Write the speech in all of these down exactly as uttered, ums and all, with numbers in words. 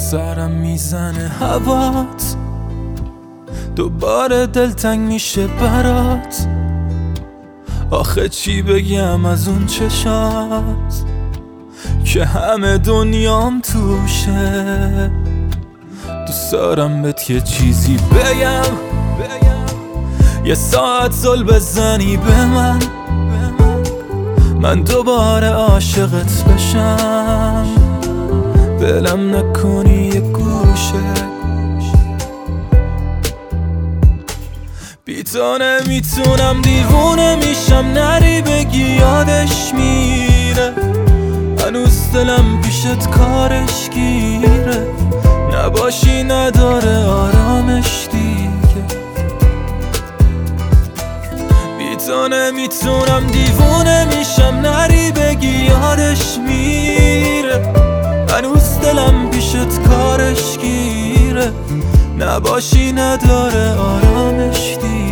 سرم میزنه هوات، دوباره دلتنگ میشه برات. آخه چی بگم از اون چشات که همه دنیام توشه. دوست دارم بهت یه چیزی بگم، یه ساعت زل بزنی به من، من دوباره عاشقت بشم. بلم نکنی یه گوشه، بی تو نمیتونم، دیوونه میشم. نری بگی یادش میره، هنوز دلم پیشت کارش گیره. نباشی نداره آرامش دیگه. بی تو نمیتونم، دیوونه میشم. نری بگی یادش میره، هنوز دلم پیشت کارش گیره. نباشی نداره آرامش دیگه.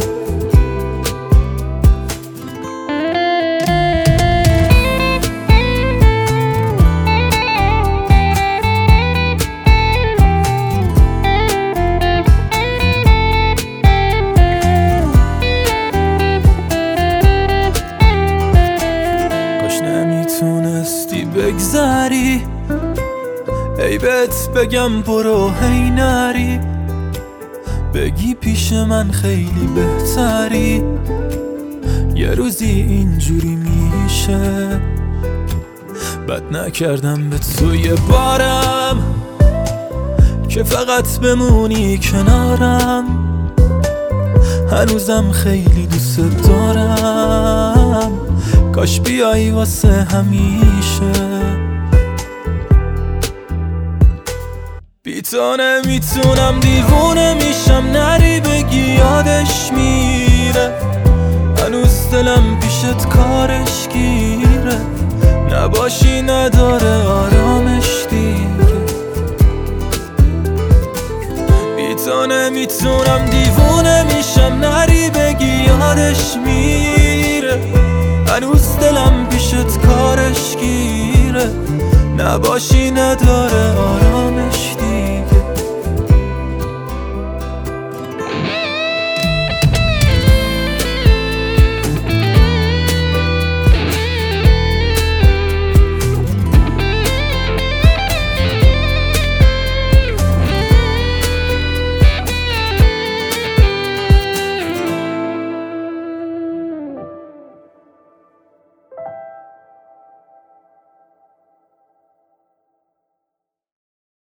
کاش نمیتونستی بگذری، ای بهت بگم برو هی نری. بگی پیش من خیلی بهتری، یه روزی اینجوری میشه. بد نکردم به توی بارم که فقط بمونی کنارم. هنوزم خیلی دوست دارم، کاش بیایی واسه همیشه. بی تو نمیتونم، دیوونه میشم. نری بگی یادش میره، هنوز دلم پیشت کارش گیره. نباشی نداره آرامش دیگه. بی تو نمیتونم، دیوونه میشم. نری بگی یادش میره، هنوز دلم پیشت کارش گیره. نباشی نداره آرامش.